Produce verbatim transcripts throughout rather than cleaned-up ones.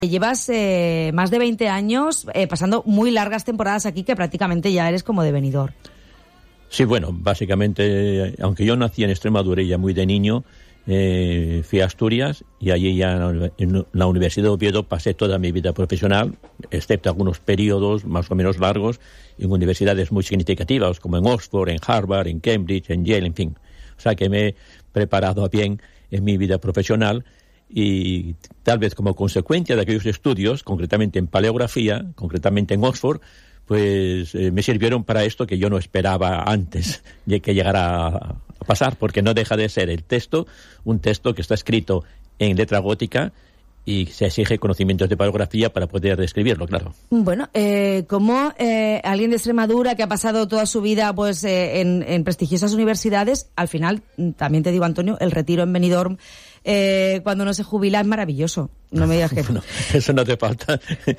Llevas eh, más de veinte años eh, pasando muy largas temporadas aquí, que prácticamente ya eres como de Benidorm. Sí, bueno, básicamente, aunque yo nací en Extremadura y ya muy de niño, eh, fui a Asturias y allí ya en la Universidad de Oviedo pasé toda mi vida profesional, excepto algunos periodos más o menos largos en universidades muy significativas, como en Oxford, en Harvard, en Cambridge, en Yale, en fin. O sea que me he preparado bien en mi vida profesional. Y tal vez como consecuencia de aquellos estudios, concretamente en paleografía, concretamente en Oxford, pues eh, me sirvieron para esto que yo no esperaba antes de que llegara a pasar, porque no deja de ser el texto, un texto que está escrito en letra gótica y se exige conocimientos de paleografía para poder describirlo, claro. Bueno, eh, como eh, alguien de Extremadura que ha pasado toda su vida pues eh, en, en prestigiosas universidades, al final, también te digo, Antonio, el retiro en Benidorm, Eh, cuando uno se jubila es maravilloso. No me digas que no. Eso no hace falta.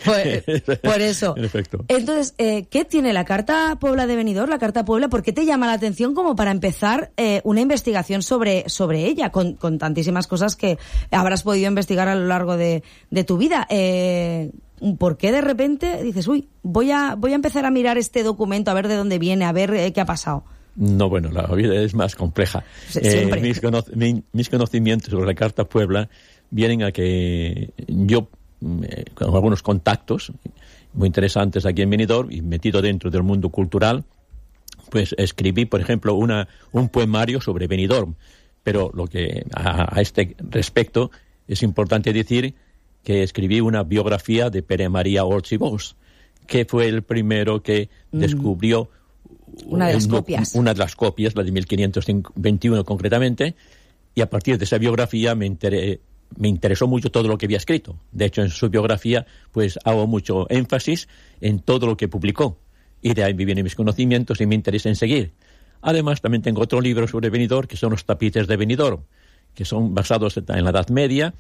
Por, por eso. En efecto. Entonces, eh, ¿qué tiene la Carta Puebla de Benidorm, la Carta Puebla? ¿Por qué te llama la atención como para empezar eh, una investigación sobre, sobre ella, con, con tantísimas cosas que habrás podido investigar a lo largo de, de tu vida? Eh, ¿Por qué de repente dices, uy, voy a, voy a empezar a mirar este documento, a ver de dónde viene, a ver eh, qué ha pasado? No, bueno, la vida es más compleja. Eh, mis, cono- mi, mis conocimientos sobre la Carta Puebla vienen a que yo, eh, con algunos contactos muy interesantes aquí en Benidorm y metido dentro del mundo cultural, pues escribí, por ejemplo, una, un poemario sobre Benidorm. Pero lo que a, a este respecto es importante decir que escribí una biografía de Pere María Orts i Bosch, que fue el primero que mm. descubrió Una de las copias. Una de las copias, la de mil quinientos veintiuno concretamente, y a partir de esa biografía me, enteré, me interesó mucho todo lo que había escrito. De hecho, en su biografía pues hago mucho énfasis en todo lo que publicó, y de ahí me vienen mis conocimientos y me interesa en seguir. Además, también tengo otro libro sobre Benidorm, que son los tapices de Benidorm, que son basados en la Edad Media,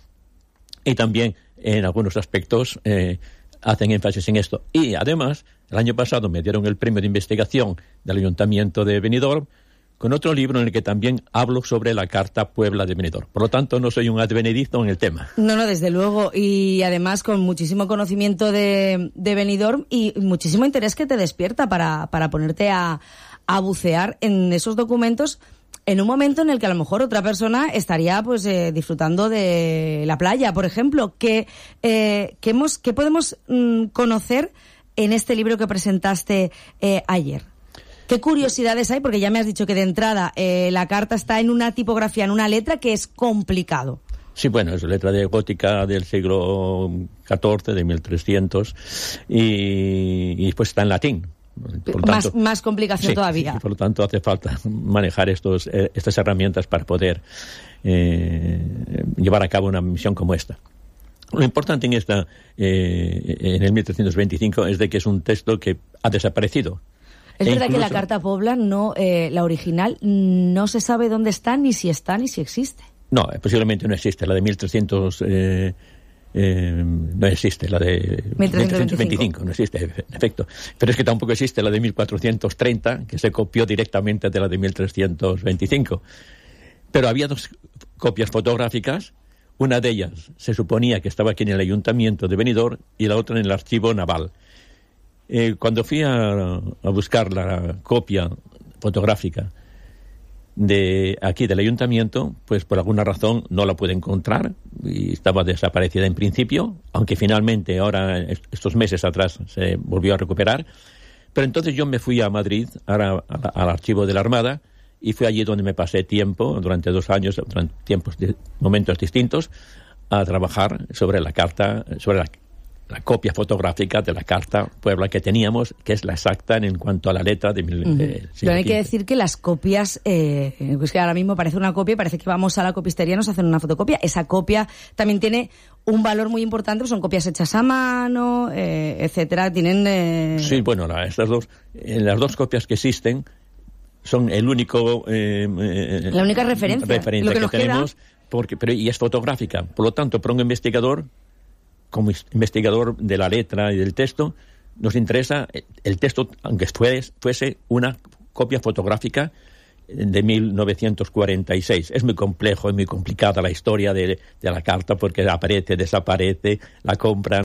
y también en algunos aspectos eh, hacen énfasis en esto. Y además, el año pasado me dieron el premio de investigación del Ayuntamiento de Benidorm con otro libro en el que también hablo sobre la Carta Puebla de Benidorm. Por lo tanto, no soy un advenedizo en el tema. No, no, desde luego. Y además con muchísimo conocimiento de, de Benidorm y muchísimo interés que te despierta para, para ponerte a, a bucear en esos documentos en un momento en el que a lo mejor otra persona estaría pues eh, disfrutando de la playa, por ejemplo. ¿Qué, eh, qué, hemos, qué podemos mm, conocer en este libro que presentaste eh, ayer? ¿Qué curiosidades hay? Porque ya me has dicho que de entrada eh, la carta está en una tipografía, en una letra que es complicado. Sí, bueno, es letra de gótica del siglo catorce, de mil trescientos, y, y pues está en latín. Por lo más, tanto, más complicación sí, todavía. Por lo tanto, hace falta manejar estos, eh, estas herramientas para poder eh, llevar a cabo una misión como esta. Lo importante en esta, eh, en el mil trescientos veinticinco, es de que es un texto que ha desaparecido. Es e verdad incluso, que la Carta Puebla, no, eh, la original, no se sabe dónde está, ni si está, ni si existe. No, posiblemente no existe. La de mil trescientos eh, eh, no existe. La de mil trescientos veinticinco no existe, en efecto. Pero es que tampoco existe la de mil cuatrocientos treinta, que se copió directamente de la de mil trescientos veinticinco. Pero había dos copias fotográficas. Una de ellas se suponía que estaba aquí en el Ayuntamiento de Benidorm y la otra en el Archivo Naval. Eh, cuando fui a, a buscar la copia fotográfica de aquí del Ayuntamiento, pues por alguna razón no la pude encontrar y estaba desaparecida en principio, aunque finalmente ahora, estos meses atrás, se volvió a recuperar. Pero entonces yo me fui a Madrid, ahora, al Archivo de la Armada, y fue allí donde me pasé tiempo, durante dos años, durante tiempos, momentos distintos, a trabajar sobre la carta, sobre la, la copia fotográfica de la Carta Puebla que teníamos, que es la exacta en cuanto a la letra de mil. Uh-huh. eh, Pero hay que decir que las copias, eh, es que ahora mismo parece una copia, parece que vamos a la copistería y nos hacen una fotocopia. Esa copia también tiene un valor muy importante, pues son copias hechas a mano, eh, etcétera. Tienen. Eh... Sí, bueno, la, estas dos, eh, las dos copias que existen son el único eh, eh, la única referencia, referencia lo que, que nos tenemos, queda. porque pero y es fotográfica. Por lo tanto, para un investigador, como investigador de la letra y del texto, nos interesa el texto, aunque fuese, fuese una copia fotográfica de mil novecientos cuarenta y seis. Es muy complejo, es muy complicada la historia de, de la carta porque aparece, desaparece, la compran,